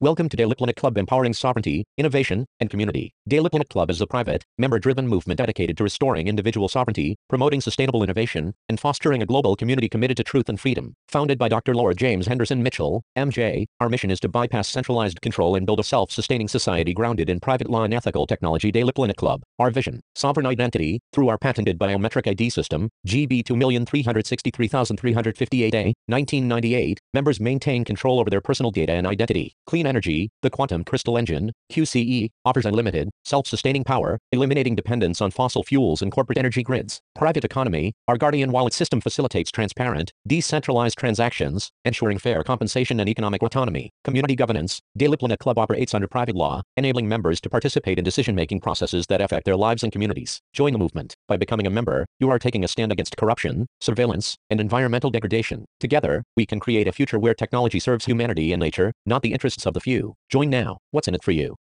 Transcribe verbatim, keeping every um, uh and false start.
Welcome to Daily Planet Club, empowering sovereignty, innovation, and community. Daily Planet Club is a private, member-driven movement dedicated to restoring individual sovereignty, promoting sustainable innovation, and fostering a global community committed to truth and freedom. Founded by Doctor Laura James Henderson Mitchell, M J, our mission is to bypass centralized control and build a self-sustaining society grounded in private law and ethical technology. Daily Planet Club. Our vision: sovereign identity, through our patented biometric I D system, G B two million three hundred sixty-three thousand three hundred fifty-eight A, nineteen ninety-eight, members maintain control over their personal data and identity. Clean energy: the Quantum Crystal Engine, Q C E, offers unlimited, self-sustaining power, eliminating dependence on fossil fuels and corporate energy grids. Private economy: our Guardian Wallet system facilitates transparent, decentralized transactions, ensuring fair compensation and economic autonomy. Community governance: Daily Planet Club operates under private law, enabling members to participate in decision-making processes that affect their lives and communities. Join the movement. By becoming a member, you are taking a stand against corruption, surveillance, and environmental degradation. Together, we can create a future where technology serves humanity and nature, not the interests of the few. Join now. What's in it for you?